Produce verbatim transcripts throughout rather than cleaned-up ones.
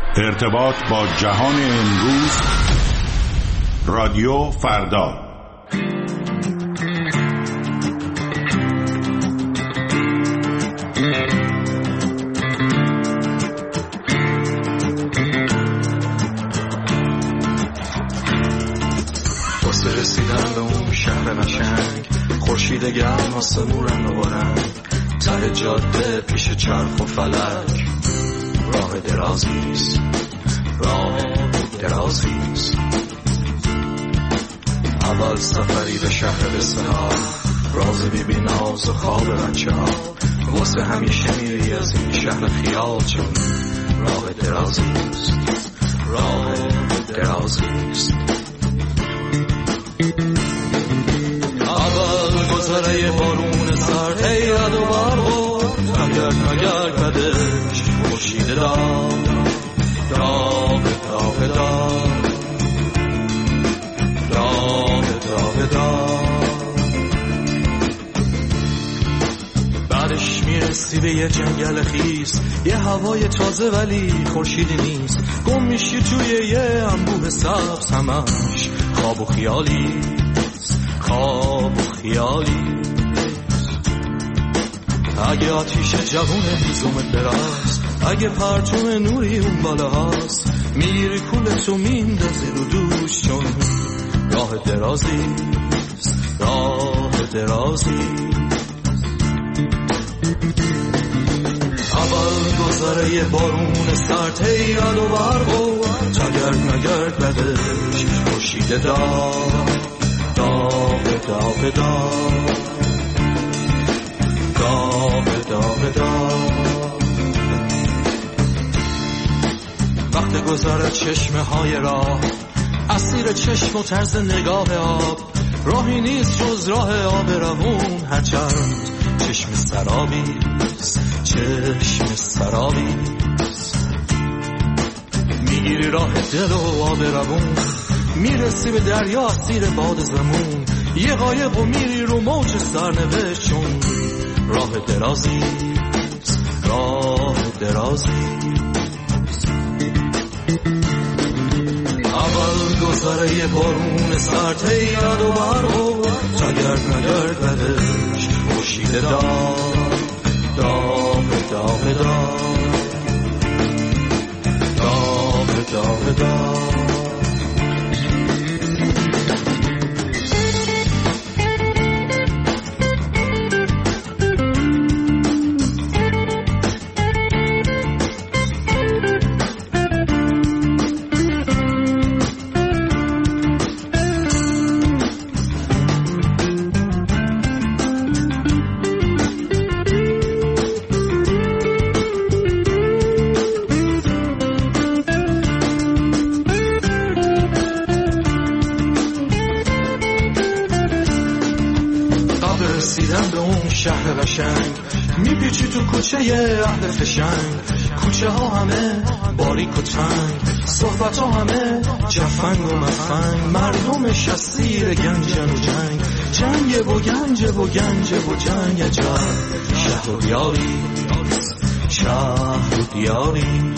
ارتباط با جهان امروز، رادیو فردا. واسه رسیدن به اون شهر قشنگ، خورشید گرم آسمون رنگ و رنگ، ته جاده پیش چرخ و فلک، راه درازیست، راه درازیست. اول سفری به شهر بسنار، راز بی بی ناز و خواب بچه ها، واسه همیشه میری از این شهر خیال، چون راه درازیست، راه درازیست. اول گذره بارون سرد، هی رد و برق و نگرد نگرد بدش، خورشید داغ داغ داغ داغ داغ داغ داغ. بعدش میرسی به یه جنگل خیس، یه هوای تازه ولی خورشیدی نیست، گم میشی توی یه انبوه سبز، همش خواب و خیالی، خواب و خیالی. اگه آتیش جوون هیزومت براست، اگه پرچم نوری اون بالا هست، میری کولتو میندازی رو دوش، چون راه درازیست، راه درازیست. اول گذره بارون سرد، هی رد و برق و تگرد نگرد بدش، خورشید داغ داغ داغ داغ داغ داغ داغ. وقت گذره چشمه های راه، اسیر چشم و طرز نگاه آب، راهی نیست جز راه آب روون، هرچند چشم سرابیست، چشم سرابیست. میگیری راه دل و آب روون، میرسی به دریا اسیر باد زمون، یه قایق و میری رو موج سرنوشت، چون راه درازیست، راه درازیست. اول گذره بارون سرد، هی رد و برق و تگرد نگرد بدش، خورشید داغ داغ داغ داغ داغ داغ داغ. شهر قشنگ میپیچی تو کوچه اهل فشنگ، کوچه ها همه باریک و تنگ، صحبت ها همه جفنگ و مفنگ، مردمش اسیر گنجن و جنگ، جنگ و گنج و گنج و جنگ. عجب شهر و دیاری، شهر و دیاری.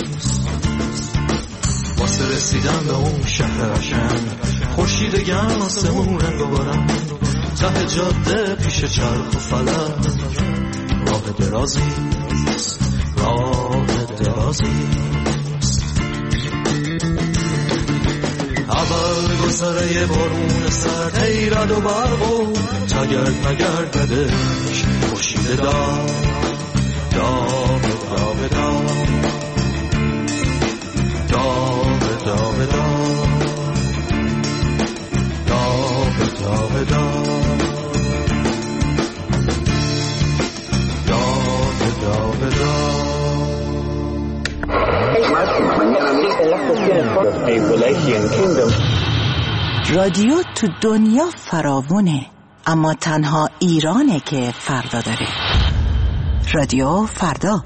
واسه رسیدن به اون شهر قشنگ، خورشید گرم آسمون رنگ و برنگ، ته جاده پیش چرخ و فلک، راه درازیست، راه درازیست. اول گذره بارون سرد، هی رد و برق و تگرد نگرد بدش، خورشید داغ داغ داغ داغ داغ داغ داغ داغ داغ. رادیو تو دنیا فراوونه، اما تنها ایرانه که فردا داره. رادیو فردا.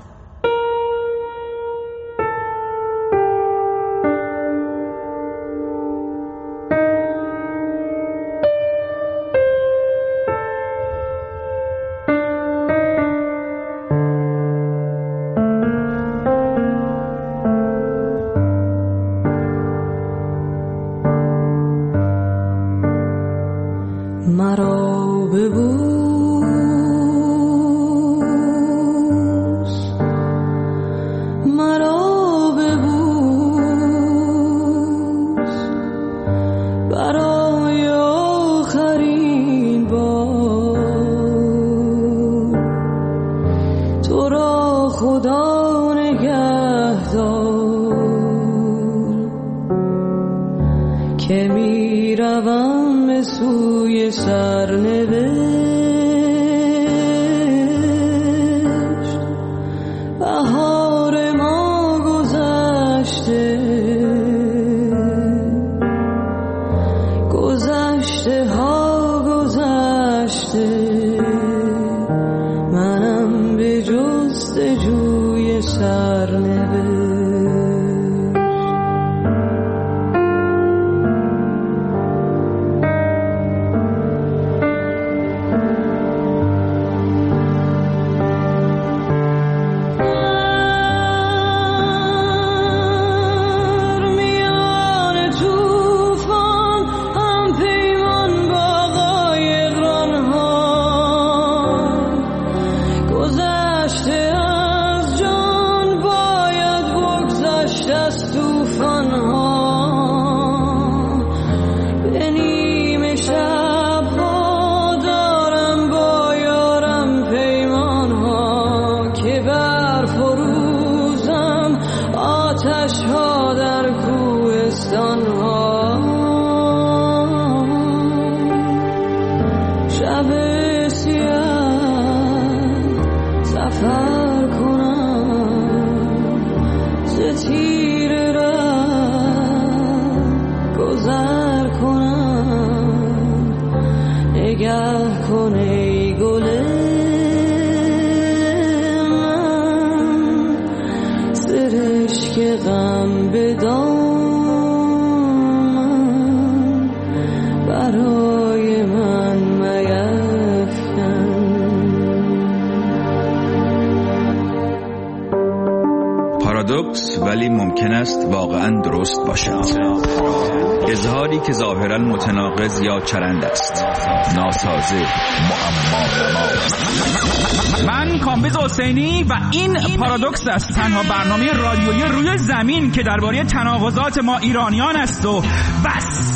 مرا ببوس برای آخرین بار، تو را خدا نگهدار که می روم به سوی سرنوشت. بهار ما گذشته، گذشته ها گذشته، منم به جستجوی سرنوشت. پارادوکس ولی ممکن است واقعا درست باشد. اظهاری که ظاهرا متناقض یا چرند است، ناسازه، معما. من کامبیز حسینی و این پارادوکس است، تنها برنامه رادیویی روی زمین که درباره تناقضات ما ایرانیان است و بس.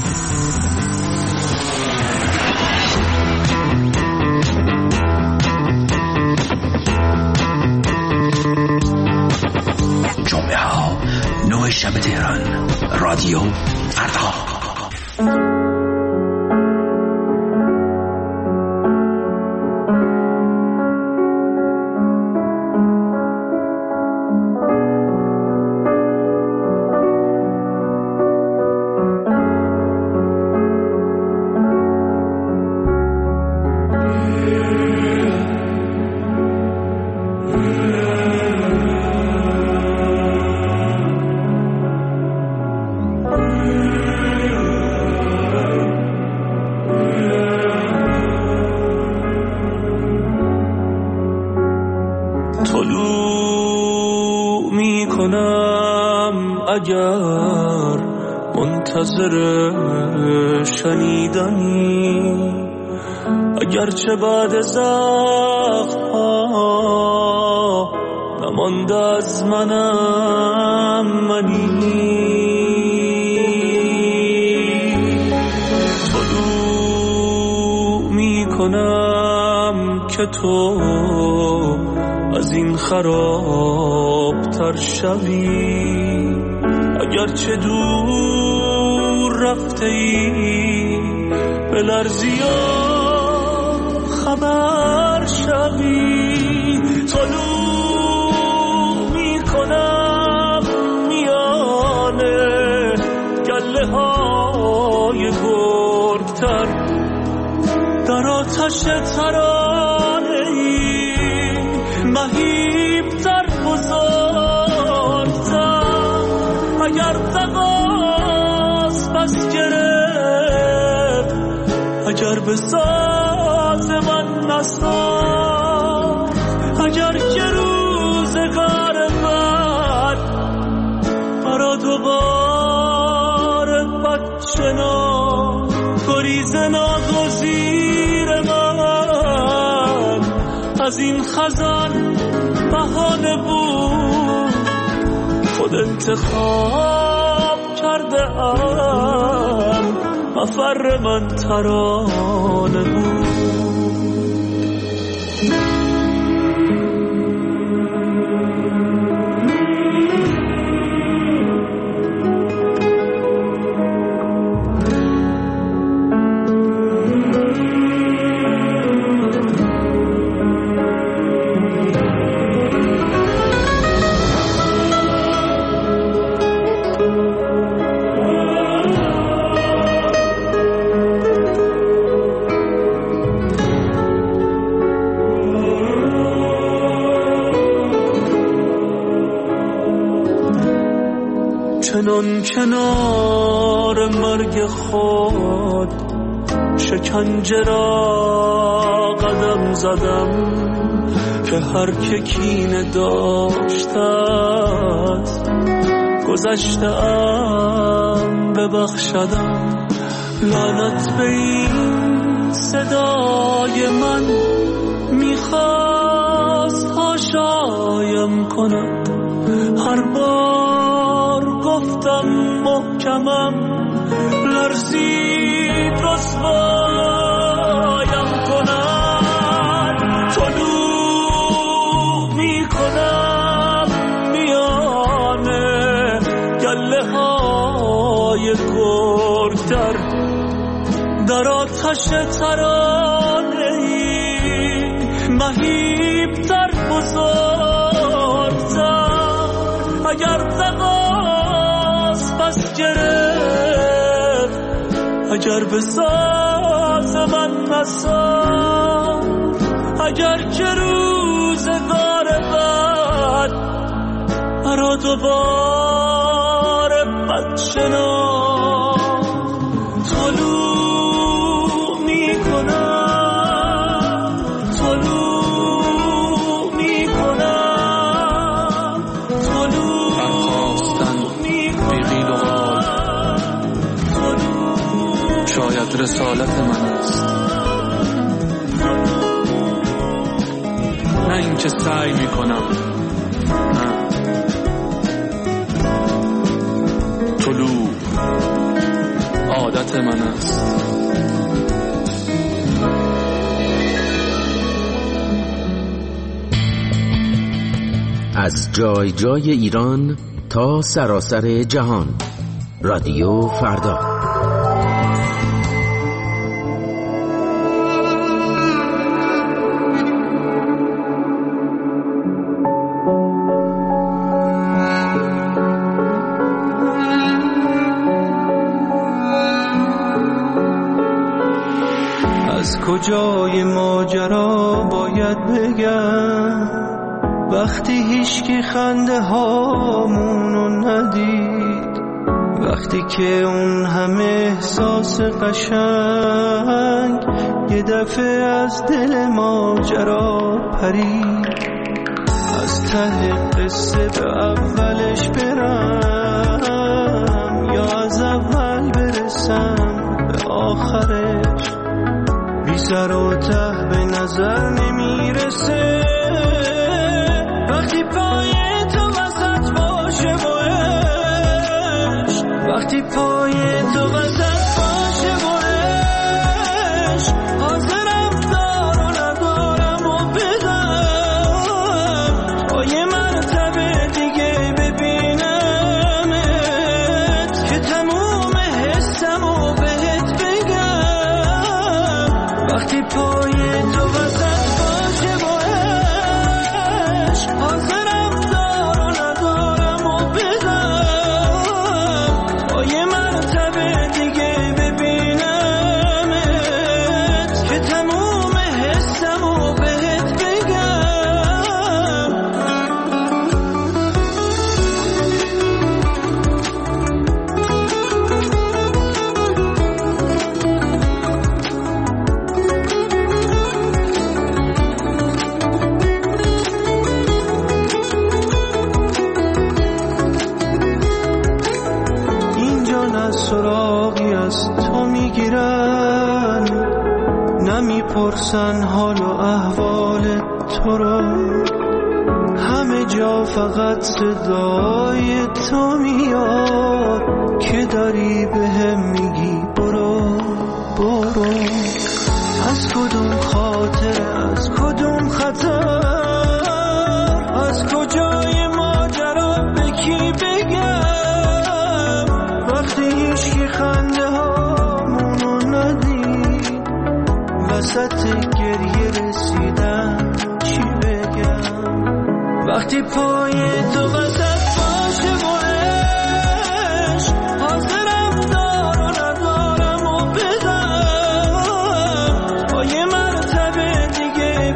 جمعه ها نه شب تهران، رادیو فردا. اگر منتظر شنیدنی، اگرچه بعد زخم‌ها نمانده از منم منی، طلوع میکنم که تو از این خرابتر شوی، اگرچه دور رفته ای بلرزی و خبر شوی، طلوع میکنم میانه گله های گرگتر، در آتش ترانه ای مهیبتر بزرگتر، اگر تقاس بس گرفت، اگر به ساز من نساخت، اگر که روزگار بد برا دوباره بد شناخت، گریز ناگزیر من از این خزان بهانه بود خود انتخاب کرده ام، مفر من ترانه بود. چنان کنار مرگ خود شکنجه را قدم زدم که هر که کینه داشتت گذشته‌ام ببخشدم. لعنت به این صدای من میخواست هاشایم کند. هر بار گفتم محکمم لرزید رسوایم کند. طلوع میکنم میانه گله های گرگ در در آتش ترانه ای مهیب تر بزرگتر. اگر تقاس پس گرفت، اگر به ساز من نساد، اگر که روزگار بعد مرا دوباره بد شناخت. طلوع میکنم، طلوع میکنم، طلوع برخواستن بیقیل و قال شاید رسالت من است، نه این که سعی میکنم. نه، طلوع عادت من است. از جای جای ایران تا سراسر جهان، رادیو فردا. از کجای ماجرا باید بگم وقتی هیچکی خنده هامونو ندید، وقتی که اون همه احساس قشنگ یه دفعه از دل ماجرا پرید. از ته قصه به اولش برم یا از اول برسم به آخرش، بی سر و ته به نظر نمیرسه. وقتی پای تو وسط باشه با عشق، وقتی پای تو وسط باشه با عشق، حاضرم دار و ندارم و بدم تا یه مرتبه دیگه ببینمت که تموم حسم و بهت بگم. وقتی پای تو وسط باشه با عشق، حاضرم دار و ندارم و بدم تا یه مرتبه دیگه ببینمت که تموم حسم و بهت بگم. اینجا نه سراغی از تو میگیرن، نمیپرسن حال و احوال تو رو، همه جا فقط صدای تو میاد که داری بهم میگی برو برو. از کدوم خاطر، از کدوم خطر، از کجای ماجرا به کی بگم وقتی هیچکی خنده هامونو ندید وسط گریه رسیدم چی بگم وقتی پای تو وسط باشه و عشق حاضرم دار و ندارم و بدم با یه مرتبه دیگه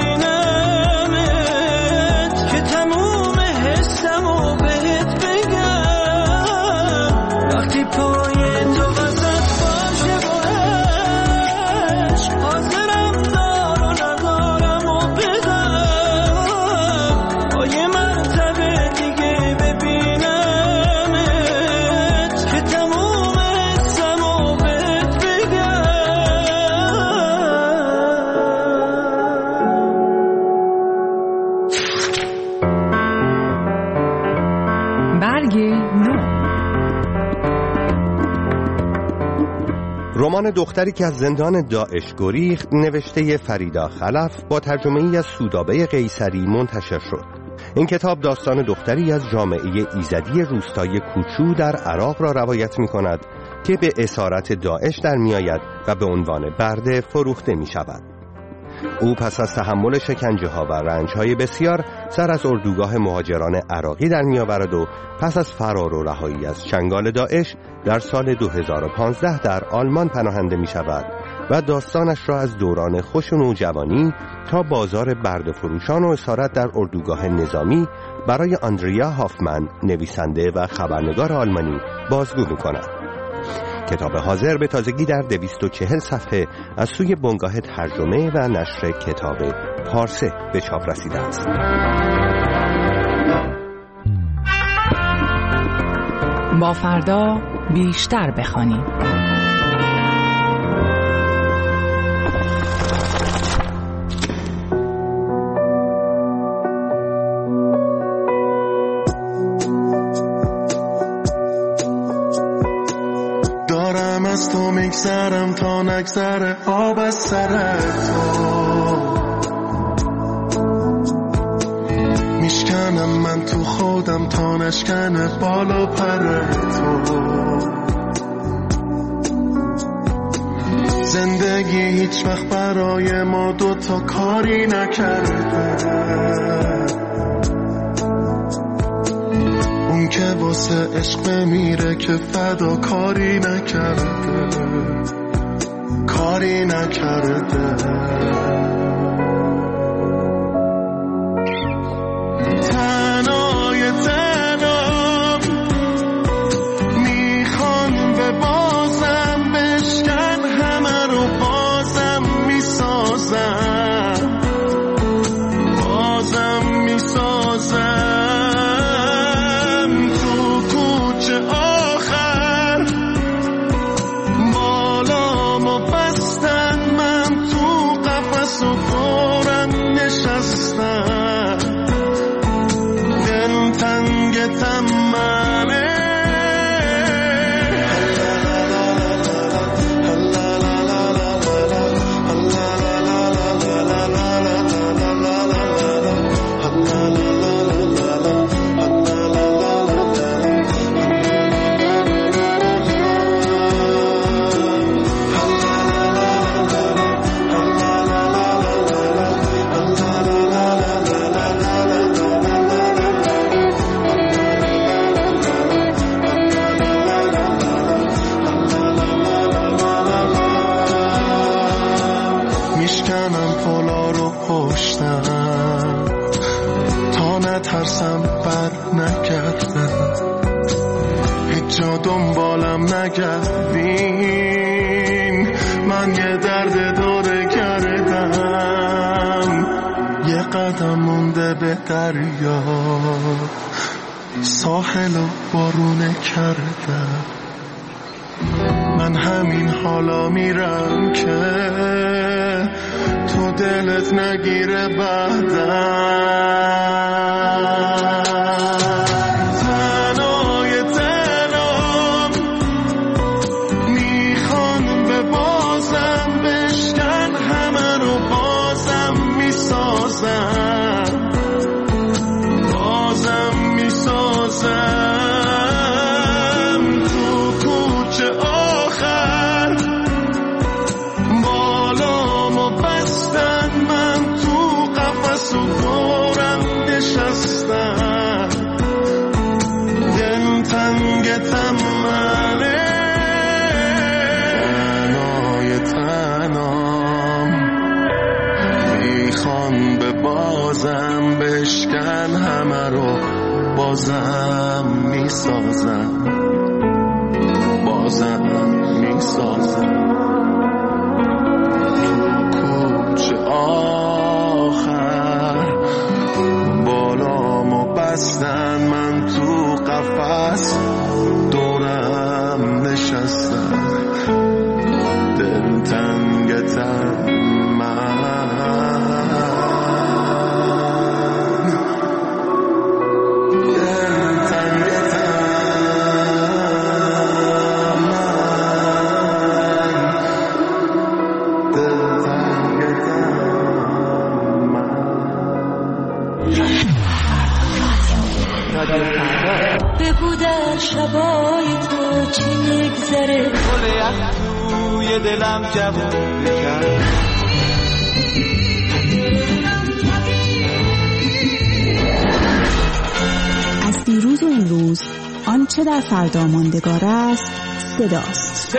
ببینمت که تموم حسم و بهت بگم وقتی پای تو وسط باشه و عشق حاضرم دار و ندارم و بدم با یه مرتبه دیگه ببینمت که تموم حسم و بهت بگم. برگ نو. رمان دختری که از زندان داعش گریخت نوشته فریدا خلف با ترجمه‌ای از سودابه قیصری منتشر شد. این کتاب داستان دختری از جامعه ایزدی روستای کوچو در عراق را روایت می کند که به اسارت داعش در می آید و به عنوان برده فروخته می شود. او پس از تحمل شکنجه ها و رنج های بسیار سر از اردوگاه مهاجران عراقی در می آورد و پس از فرار و رهایی از چنگال داعش در سال دو هزار و پانزده در آلمان پناهنده می شود و داستانش را از دوران خوش و نوجوانی تا بازار برده فروشان و اسارت در اردوگاه نظامی برای آندریا هافمن نویسنده و خبرنگار آلمانی بازگو می کند. کتاب حاضر به تازگی در دویست و چهل صفحه از سوی بنگاه ترجمه و نشر کتاب پارسه به چاپ رسیده است. با فردا بیشتر بخوانیم. دارم از تو میگذرم تا نگذره آب از سر تو میشکنم من تو خودم تا نشکنه بالا پر تو زندگی هیچ وقت برای ما دوتا کاری نکرده اون که واسه عشق میره که فدا کاری نکرده کاری نکرده تنهای تنها میخوان به بازم بشکن همه رو بازم میسازم بازم میسازم نترسم بر نگردم هیچ جا دنبالم نگردین من یه درد داره کردم یه قدم مونده به دریا ساحل و بارونه کردم من همین حالا میرم که تو دلت نگیره بعدن. تنهای تنام میخوان به بازم بشکن، همه رو بازم میسازم، بازم میسازم. تو کوچه آخر بالامو بستن، من تو قفس و دورم نشستم. دل تنگتم منه، تنهای تنام میخوان به بازم بشکن، همه رو بازم میسازم، بازم میسازم. تو کوچه آخر بالامو بستن، من تو قفس دورم نشستم. دل تنگتم بگو در شبای تو چی میگذره، گل یخ توی دلم جوون بکرد. از دیروز و امروز آنچه در فردا ماندگار است صداست.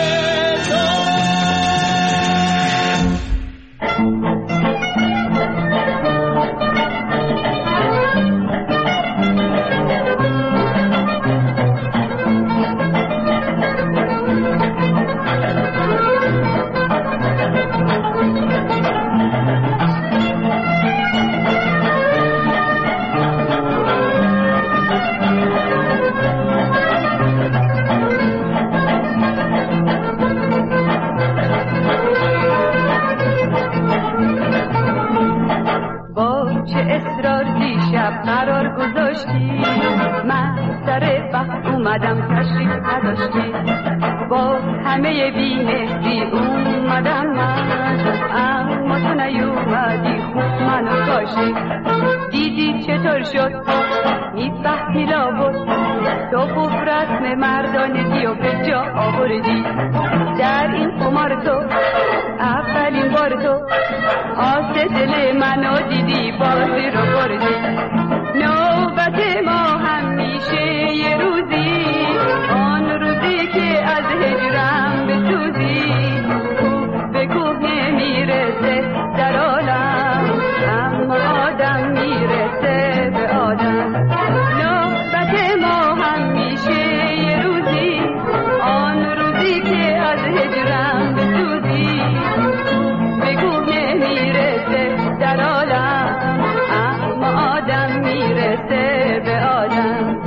با همه بی‌مهری اومدم من، اما تو نیومدی خوب منو کاشتی. دیدی چطور شد میفهمی لابد، تو خوب رسم مردانگی و به جا آوردی. در این قمار تو اولین بار تو آس دل منو دیدی، بازی رو بردی. نوبت ما همیشه یه روزی، آن روزی که از هجرم بسوزی. کوه به کوه نمیرسه در عالم، اما آدم میرسه به آدم. نوبت ما همیشه یه روزی، آن روزی که از هجرم بسوزی. کوه به کوه نمیرسه در عالم، اما آدم میرسه به آدم.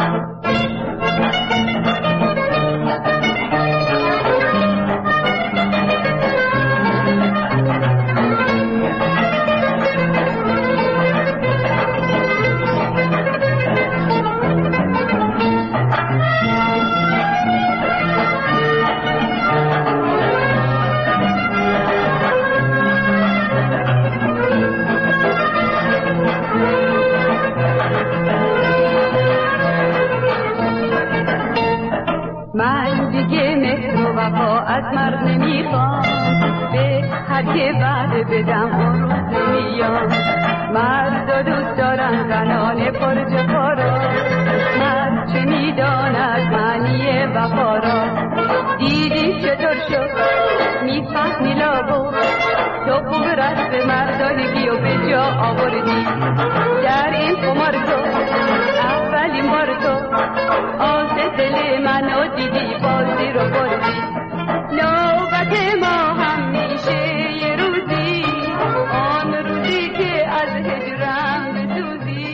من دیگه مهر و وفا از مرد نمیخوام، به هر که وعده بدم اون روز نمیام. مرد دوست دارن زنان پرجفا را، مرد چه میداند معنی وفا را. دیدی چطور شد میفهمی لابد، تو خوب رسم مردانگی و به جا آوردی. در این قمار تو اولین بار تو آس دل منو دیدی، بازی رو بردی. نوبت ما همیشه یه روزی، آن روزی که از هجرم بسوزی.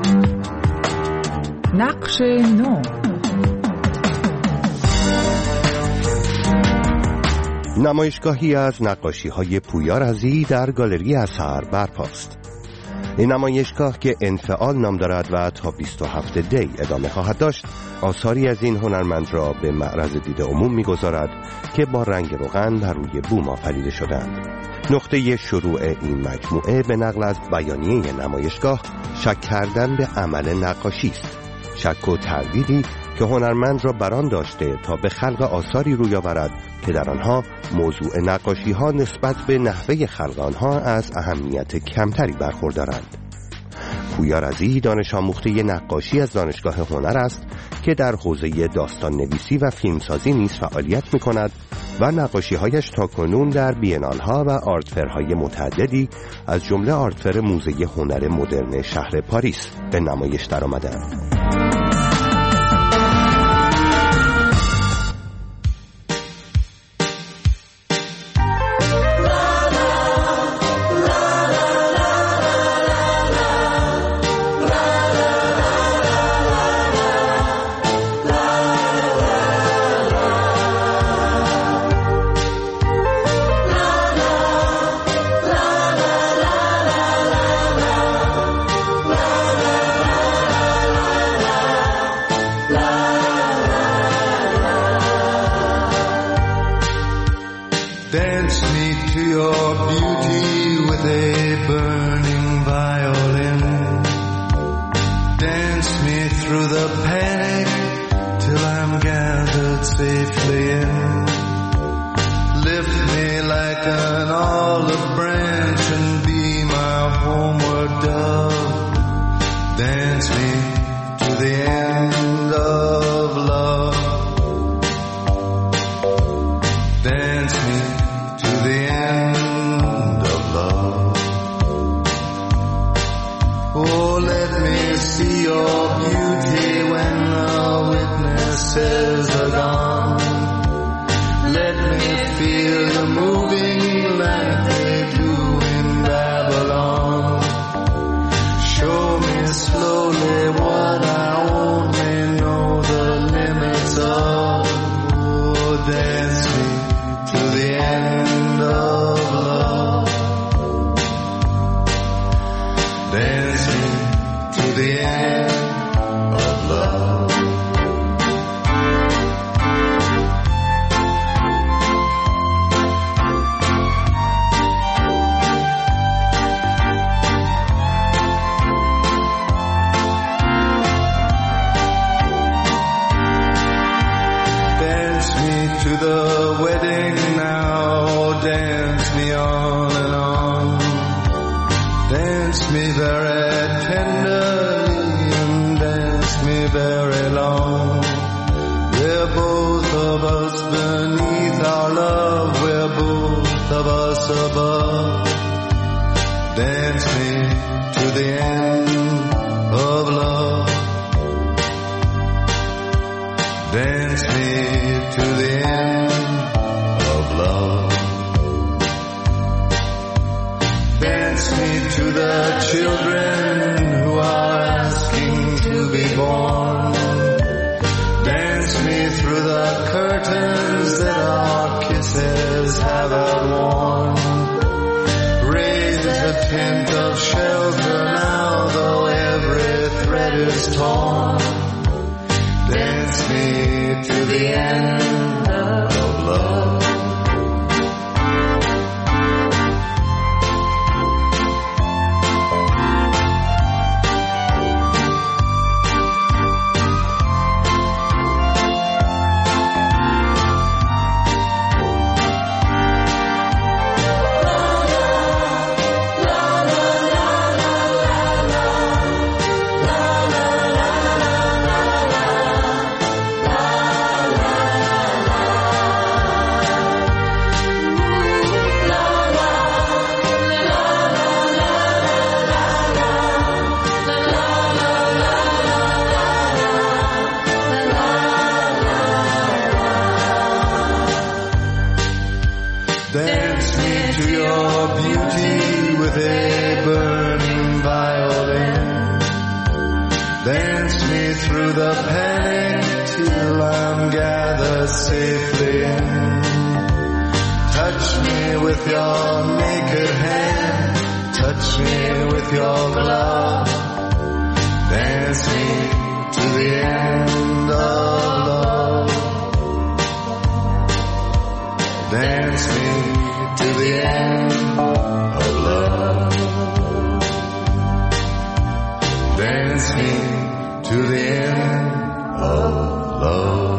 نقش نو. نمایشگاهی از نقاشی‌های پویا رضی در گالری اثر برپاست. این نمایشگاه که انفعال نام دارد و تا بیست و هفتم دی ادامه خواهد داشت، آثاری از این هنرمند را به معرض دید عموم می‌گذارد که با رنگ روغن بر روی بوم آفریده شدند. نقطه شروع این مجموعه به نقل از بیانیه نمایشگاه شک کردن به عمل نقاشی است. شک و تردیدی که هنرمند را بران داشته تا به خلق آثاری روی آورد که در آنها موضوع نقاشی ها نسبت به نحوه خلق آنها از اهمیت کمتری برخوردارند. پویا رضی دانش آموخته نقاشی از دانشگاه هنر است که در حوزه داستان نویسی و فیلمسازی نیز فعالیت می کند و نقاشی هایش تا کنون در بینال ها و آرتفرهای متعددی از جمله آرتفر موزه هنر مدرن شهر پاریس به نمایش در آمدند. Dance me to your beauty with a burning violin. Dance me through the panic till I'm gathered safely in. Lift me like an olive branch and be my homeward dove. Dance me to the end of love. Dance me to the end of love. Oh, let me see your beauty when the witnesses are gone. Let me feel you moving like they do in Babylon. Show me slowly what I only know the limits of. Oh, dance me to the end of love. Dance me to the end of love. Dance me to the wedding now, dance me on and on. Dance me very tenderly and dance me very long. We're both of us beneath our love, we're both of us above. Dance me to the end of love. Dance me to the end of love. Dance me to the children who are asking to be born. Dance me through the curtains that our kisses haven't worn. Raise a tent of shelter now, though every thread is torn. Dance me to the end of love. Dance me to your beauty with a burning violin. Dance me through the panic till I'm gathered safely in. me with your naked hand, touch me with your glove, dance me to the end of love, dance me to the end of love, dance me to the end of love.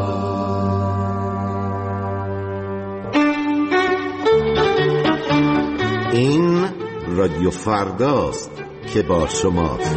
این رادیو فرداست که با شماست.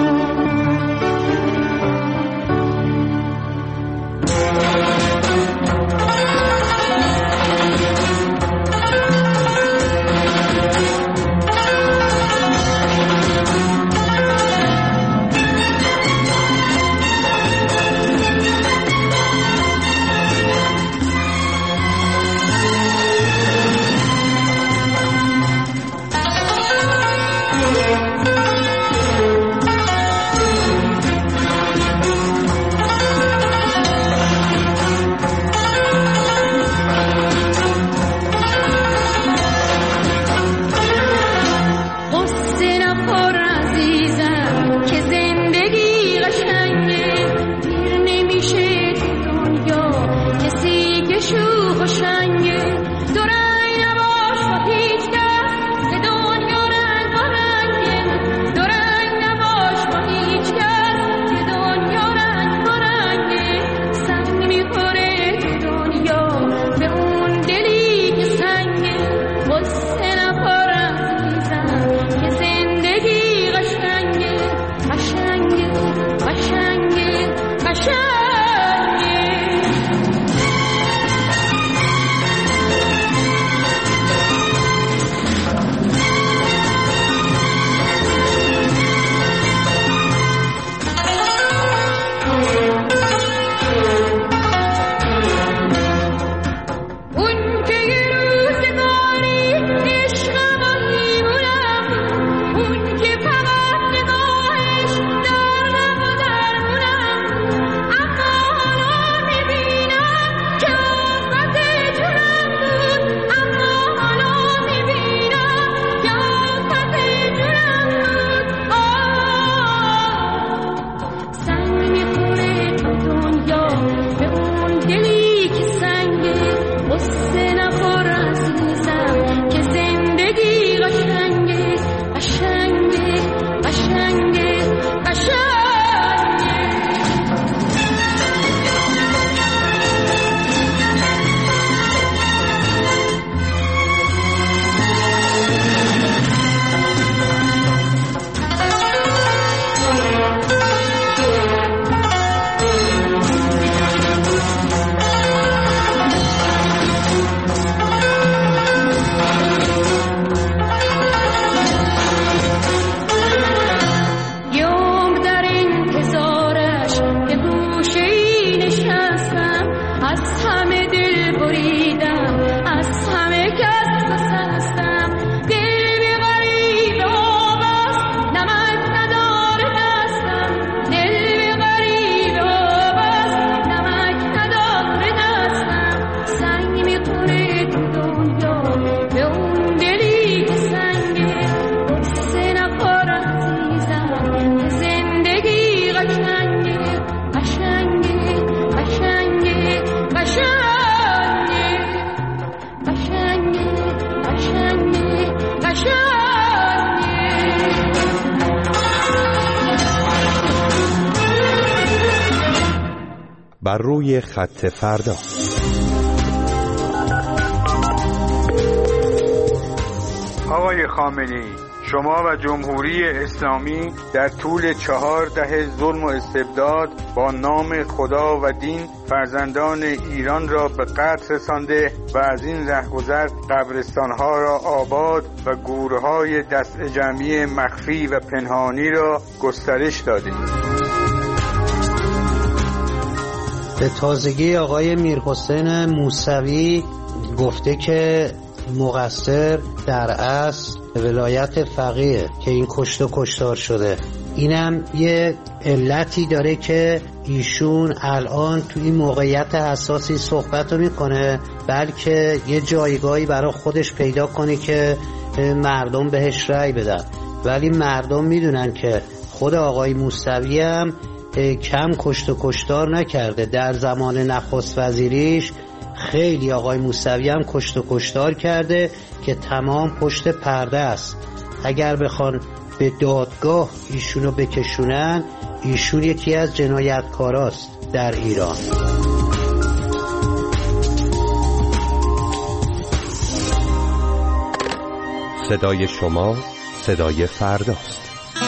بر روی خط فردا. آقای خامنه‌ای، شما و جمهوری اسلامی در طول چهار دهه ظلم و استبداد با نام خدا و دین فرزندان ایران را به قتل رسانده و از این رهگذر قبرستانها را آباد و گورهای دست جمعی مخفی و پنهانی را گسترش دادید. به تازگی آقای میرحسین موسوی گفته که مقصر در اصل ولایت فقیه که این کشت و کشتار شده. اینم یه علتی داره که ایشون الان تو این موقعیت حساسی صحبت رو میکنه، بلکه یه جایگاهی برای خودش پیدا کنه که مردم بهش رأی بدن. ولی مردم میدونن که خود آقای موسوی هم کم کشت و کشتار نکرده. در زمان نخست وزیریش خیلی آقای موسوی هم کشت و کشتار کرده که تمام پشت پرده است. اگر بخوان به دادگاه ایشونو بکشونن، ایشون یکی از جنایتکاراست در ایران. صدای شما صدای فرداست.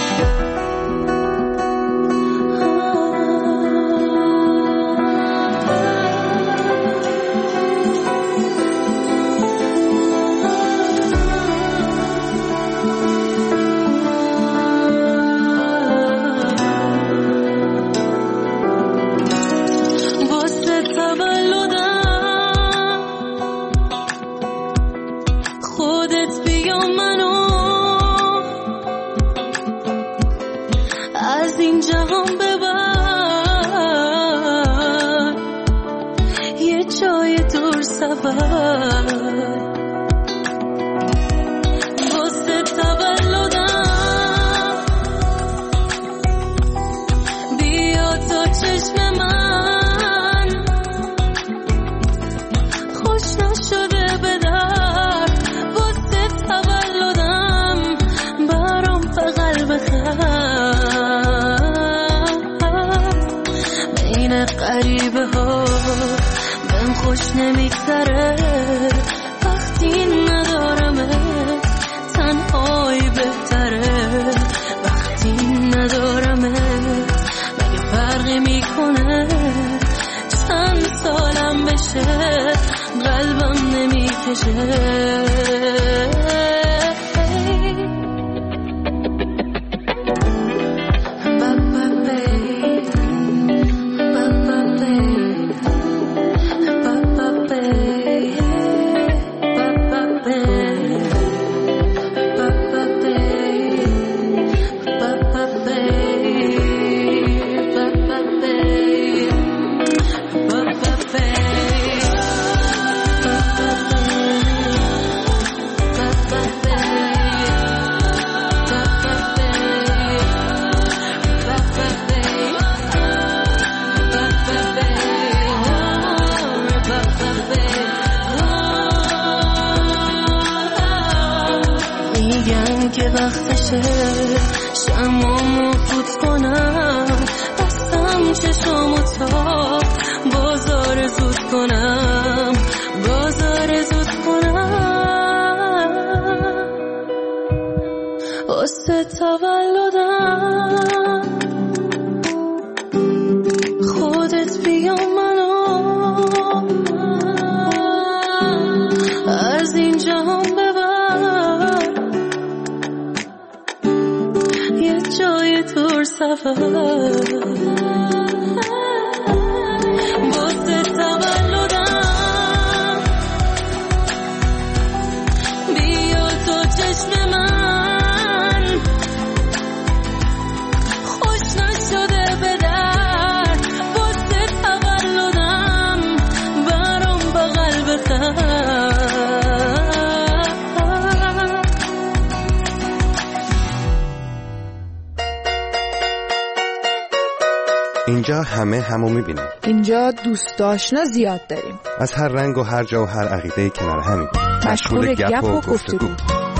اینجا همه همو میبینیم. اینجا دوست آشنا زیاد داریم. از هر رنگ و هر جا و هر عقیده کنار همین. مشغول گپ و گفتگو.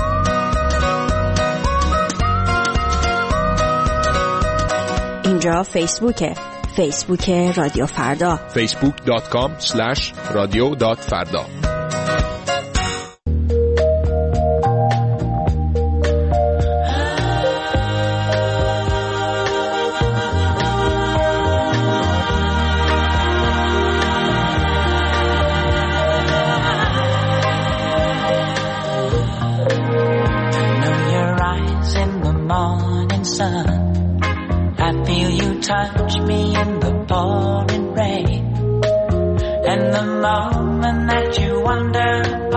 اینجا فیسبوکه. فیسبوک رادیو فردا. فیسبوک دات کام اسلش رادیو دات فردا. Touch me in the pouring rain, and the moment that you wander apart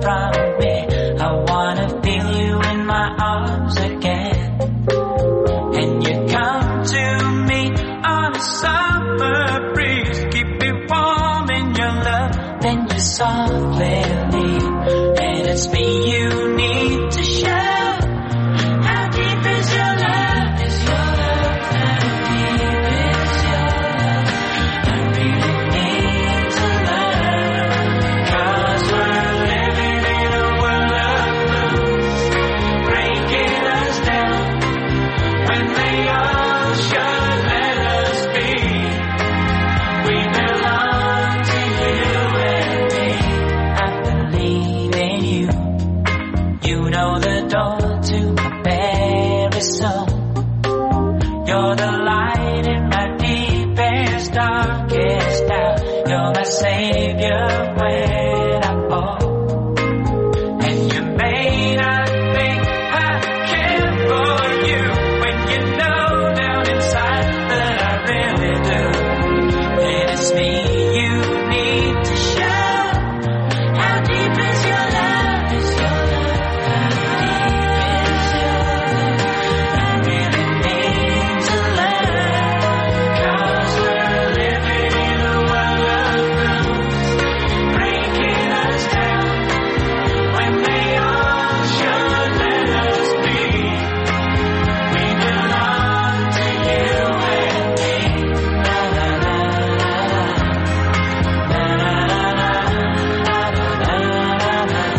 from me. I wanna feel you in my arms again. And you come to me on a summer breeze, keep me warm in your love, then you softly leave. And it's me you need to show. How deep is your love? Is your love? How deep is your love? I really need to learn. 'Cause we're living in a world of blues, breaking us down when they all should let us be. We belong to you and me. I believe in you. You know the door to my very soul. You're the light in my deepest, darkest hour. You're my savior when I fall. And you may not think I care for you when you know down inside that I really do. And it's me you need to show. How deep is your love? Is your love? How deep is your love? I really need to learn. 'Cause we're living in a world of blues, breaking us down when they all should let us be. We belong to you and me. La la la la la la la la la la.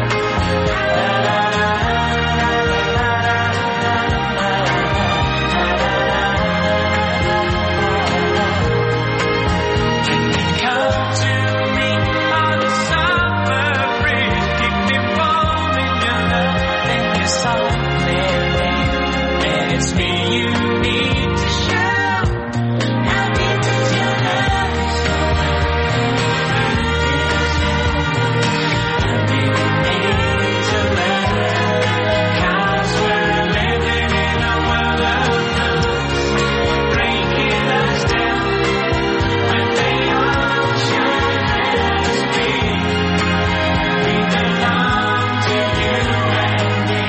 Can you come to me on a summer breeze, keep me warm in your love, then you softly leave. And it's me you need to show. How deep is your love? Is your love? I really need to learn. 'Cause we're living in a world of blues, breaking us down when they all should let us be. We belong to you and me.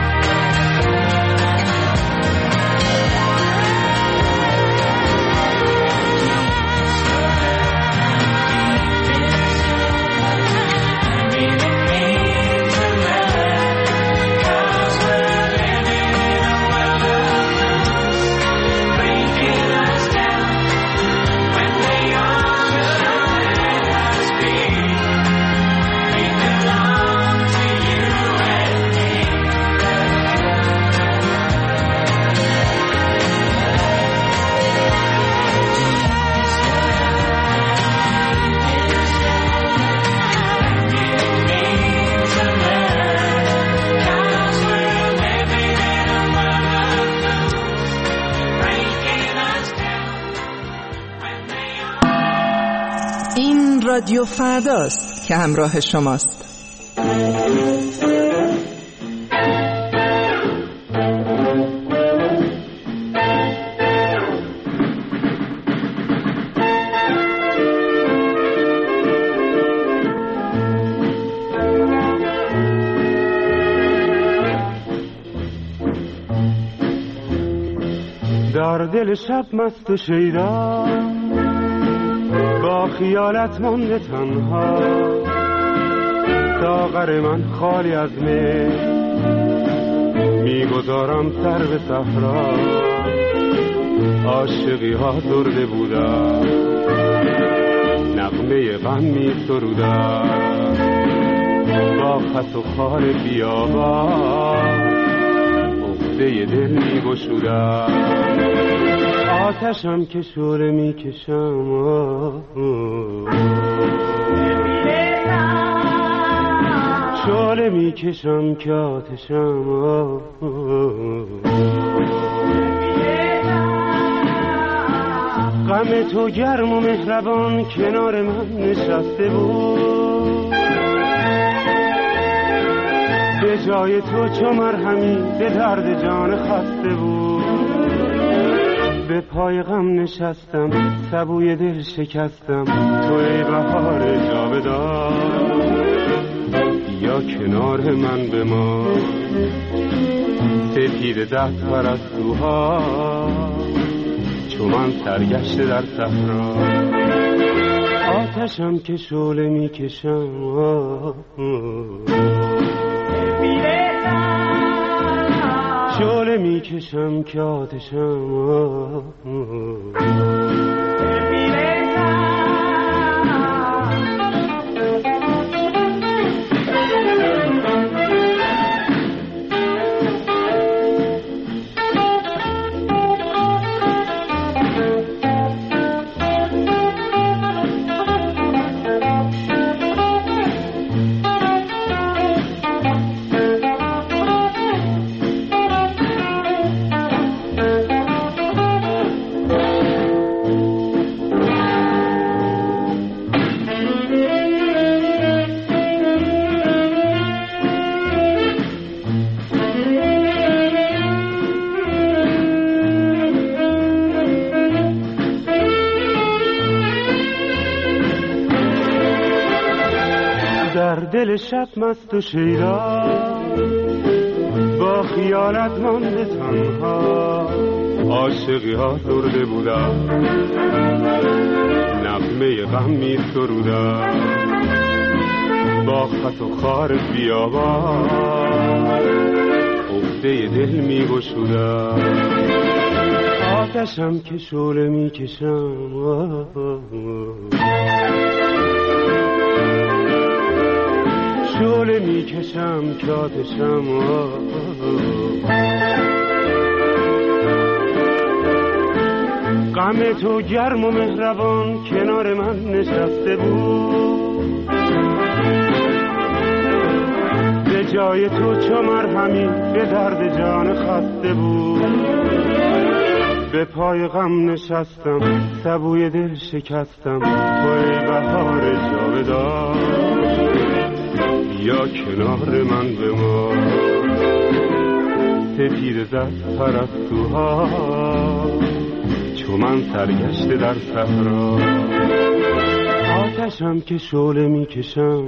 این رادیو فرداست که همراه شماست. در دل شب مست شیدا با خیالت مانده تنها، ساغر من خالی از می میگذارم سر به صحرا. عاشقی ها درده بودن، نغمه غم می سرودن، با خس و خار بیابان عقده دل می گشودن. آتشم که شعله می کشم، شعله می کشم که آتشم، غم تو گرم و مهربان کنار من نشسته بود. به جای تو چو مرهمی به درد جان خسته بود. به پای غم نشستم سبوی دل شکستم، تو ای بهار جاودان یا کنار من بمان. سپید دست پرستوها چو من سرگشته در صحرا، آتشم که شعله میکشم، شعله میکشم که آتشم. دل شب مست و شیدا با خیالت مانده تنها، عاشقی ها درده بودم نغمه غم می سرودم، با خط و خار بیابان عقده دل می گشودم، آتشم که شعله می کشم، شعله می کشم که آتشم. غم تو گرم و مهربان کنار من نشسته بود، به جای تو چو مرهمی به درد جان خسته بود، به پای غم نشستم سبوی دل شکستم، توی بهار جاودان یا کنار من بمان. سپید دست پرستوها چو من سرگشته در صحرا، آتشم که شعله می کشم،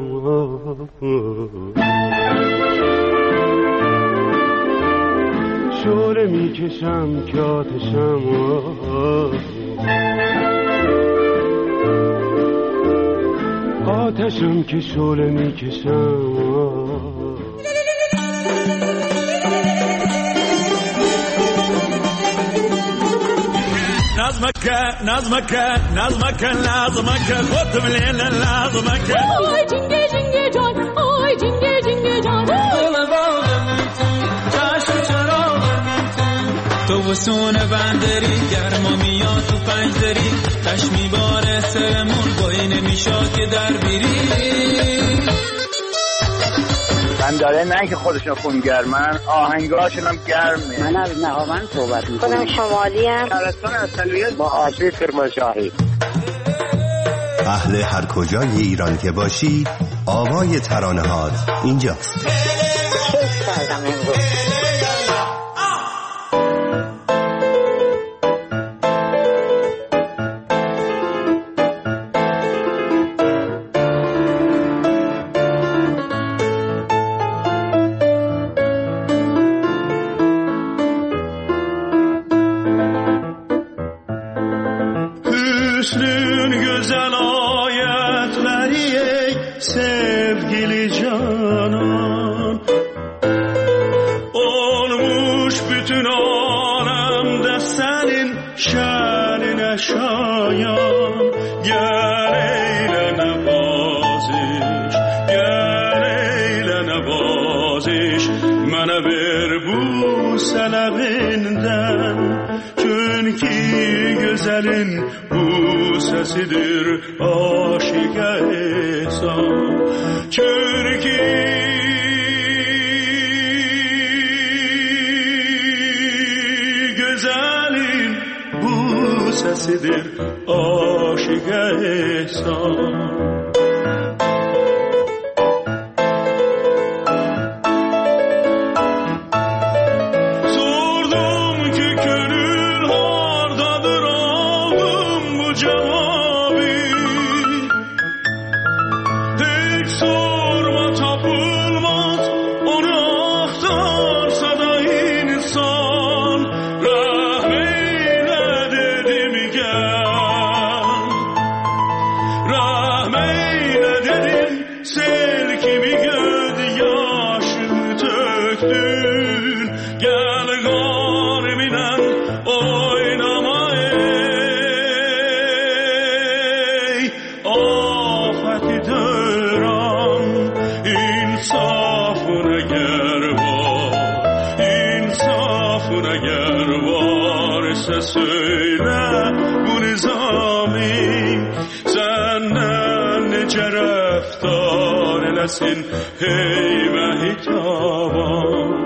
شعله می کشم که آتشم. آتشم که شعله می کشم. نظمك نظمك نظمك نظمك خد من هنا نظمك آی جنگه جنگه جان آی جنگه جنگه جان چشم چراغ تو وسون بندری گرما میاد تو پنجدری تش میباره سرمون گاهی نمیشاد که در بیری من داره نه که خودشون خونگرمن آهنگاشون هم گرمه. من از نهاوند صحبت میکنم. خودم شمالی ام. شهرستان اصلیت با آشوی کرمانشاهی. اهل هر کجای ایران که باشی آوای ترانه هات اینجاست. کیف کردم امروز. Sesidir aşık ehsan Çünkü güzelin bu sesidir aşık ehsan Sorma tapın se söyle bu nizami senden nece reftar elesin hey ve hitaban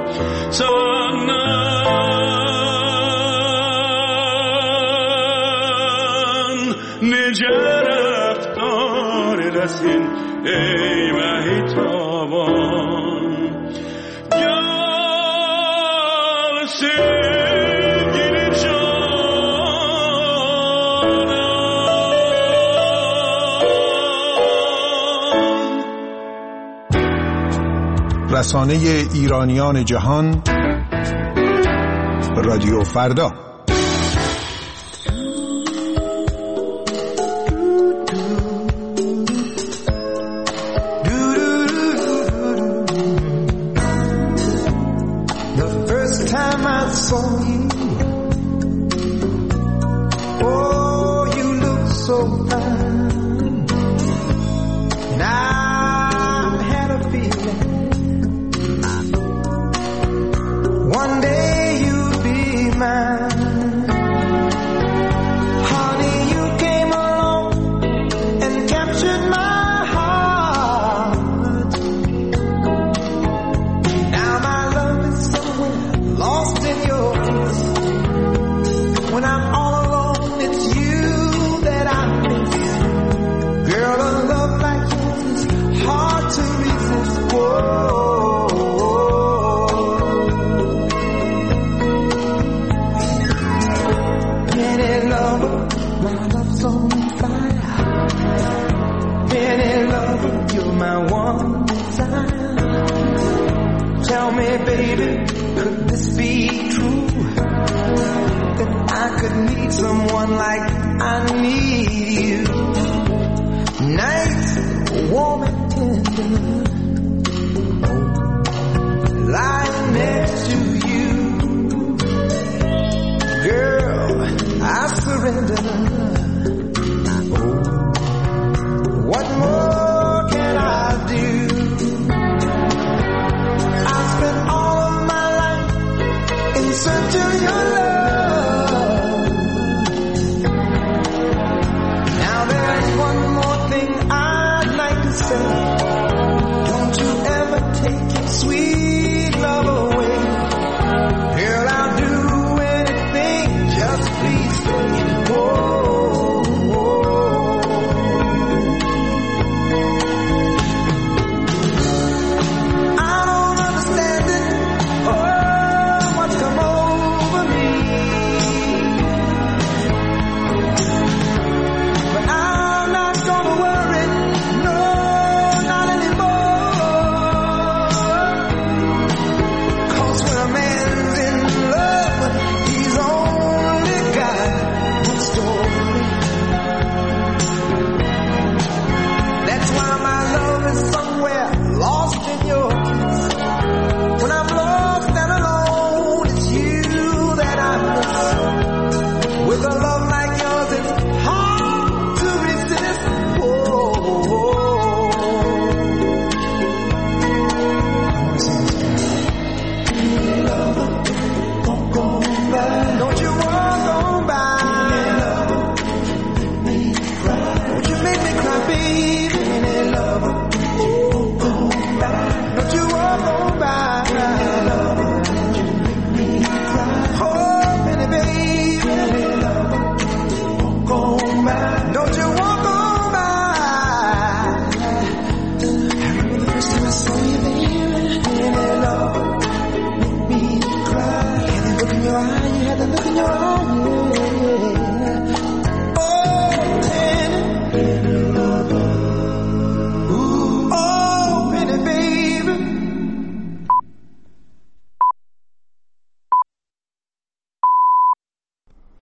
senden nece reftar elesin hey ve hitaban gel sevgili رسانه ایرانیان جهان رادیو فردا. Girl, I surrender.